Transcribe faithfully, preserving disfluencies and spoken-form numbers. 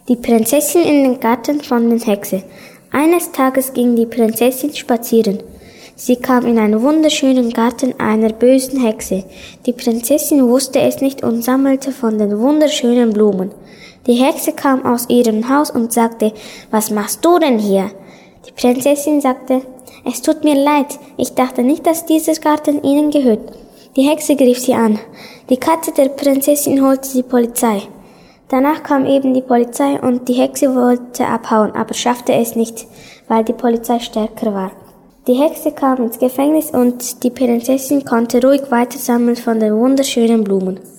Die Prinzessin in den Garten von der Hexe. Eines Tages ging die Prinzessin spazieren. Sie kam in einen wunderschönen Garten einer bösen Hexe. Die Prinzessin wusste es nicht und sammelte von den wunderschönen Blumen. Die Hexe kam aus ihrem Haus und sagte, »Was machst du denn hier?« Die Prinzessin sagte, »Es tut mir leid, ich dachte nicht, dass dieser Garten Ihnen gehört.« Die Hexe griff sie an. Die Katze der Prinzessin holte die Polizei. Danach kam eben die Polizei und die Hexe wollte abhauen, aber schaffte es nicht, weil die Polizei stärker war. Die Hexe kam ins Gefängnis und die Prinzessin konnte ruhig weiter sammeln von den wunderschönen Blumen.